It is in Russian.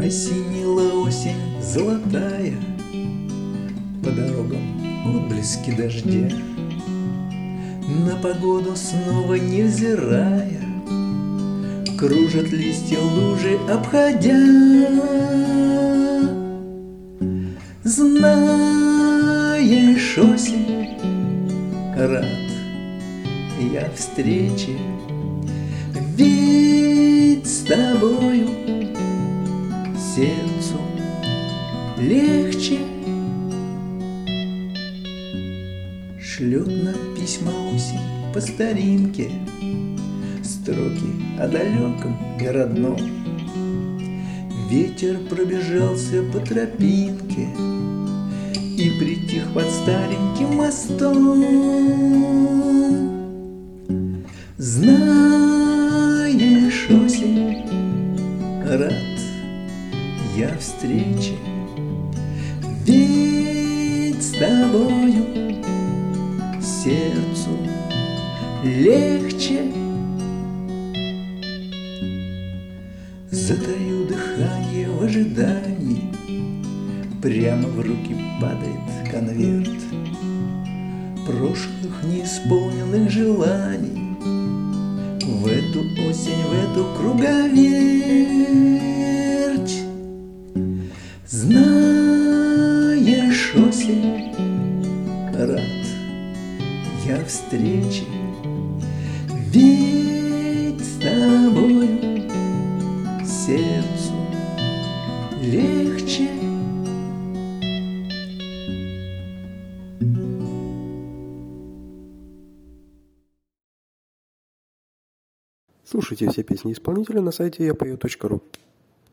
Осенила осень золотая, по дорогам отблески дождя. На погоду снова невзирая, кружат листья лужи, обходя. Знаешь, осень, рад я встрече, ведь с тобою сердцу легче. Шлет нам письма осень по старинке, строки о далеком и родном. Ветер пробежался по тропинке и притих под стареньким мостом. Знаешь, осень, рад я встрече, ведь с тобою сердцу легче. Затаю дыхание в ожидании, прямо в руки падает конверт прошлых неисполненных желаний. В эту осень, в эту круговерть. Знаешь, осень, рад я встрече, ведь с тобою сердцу легче. Слушайте все песни исполнителя на сайте yapoe.ru.